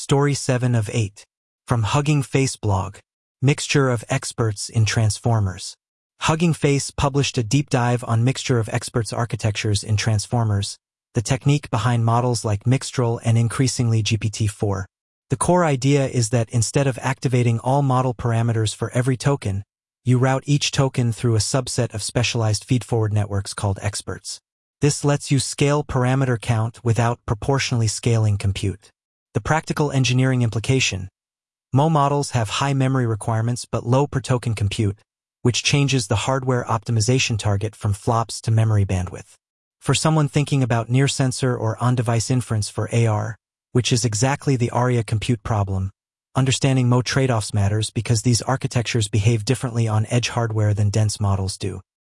Story 7 of 8. From Hugging Face blog. Mixture of experts in transformers. Hugging Face published a deep dive on mixture of experts architectures in transformers, the technique behind models like Mixtral and increasingly GPT-4. The core idea is that instead of activating all model parameters for every token, you route each token through a subset of specialized feedforward networks called experts. This lets you scale parameter count without proportionally scaling compute. The practical engineering implication: MO models have high memory requirements but low per token compute, which changes the hardware optimization target from flops to memory bandwidth. For someone thinking about near-sensor or on-device inference for AR, which is exactly the ARIA compute problem, understanding MO trade-offs matters because these architectures behave differently on edge hardware than dense models do.